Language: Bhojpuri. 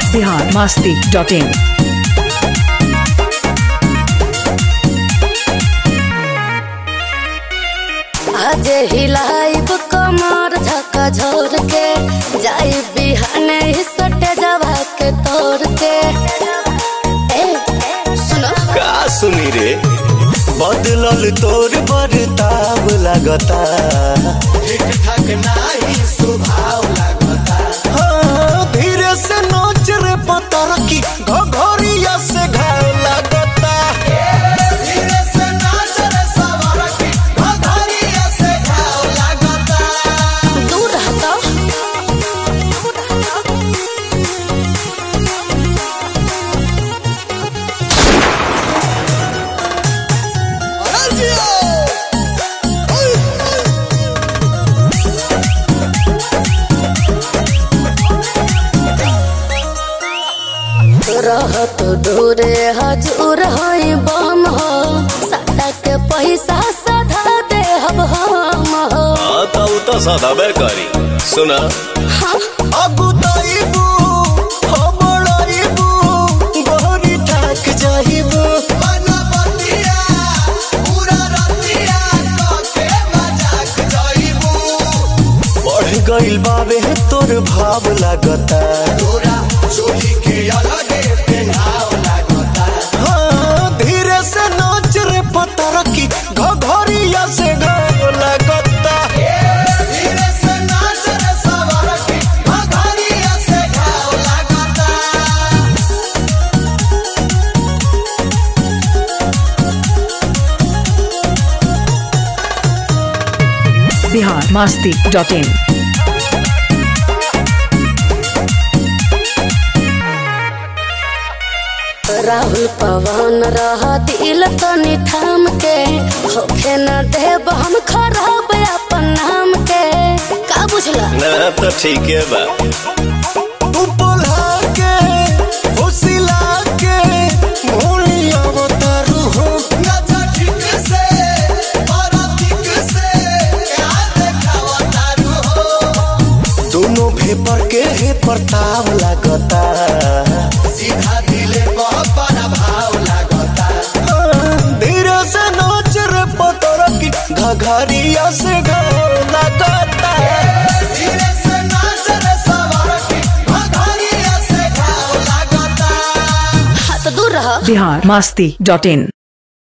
biharmasti.in। आज हिलाइब कमर झका झोर के जाई बिहाने सटे जवा के तोड़ के। सुनो का सुनी रे बदलल तोर बरताव लगता ठीक ठाक नाही स्वभाव लगता। हाँ धीरे से नोच रे पतर की घघरिया से घाव लगता। धीरे से नाच रे सवार की घघरिया से घाव लगता। दूर हटो रहत दूरे हजूर हई बम हो साटा के पैसा सधा दे हम हो। तो सदाबे करी सुना अगुताइबू हमड़ाइबू गोरी ठाक जाइबू बनपतिया पूरा रतिया के मजाक जाइबू। बढ़ गइल बावे तोर भाव लागता तोरा चोली के अलगे पेनाव लागता। हाँ धीरे से नाच रे पतर की घघरिया से घाव लागता। धीरे से नाच रे सवार की घघरिया से घाव लागता। biharmasti.in। राहुल पवन रह दिल तनी थाम के होखे न देब हम खराब अपन नाम के। का बुझला ना तो ठीक है बा तू बोला के फुसिला के मोलिया बतारू हो ना ठीक से और ठीक से क्या देखावतारू हो। दोनों भेपर के है प्रताप लगता सीधा दिले पर भाव लगता। धीरे से नाच रे पतर की घघरिया से घाव लगता। धीरे से नाच रे सवार की घघरिया से घाव लगता। हाथ दूर रह biharmasti.in।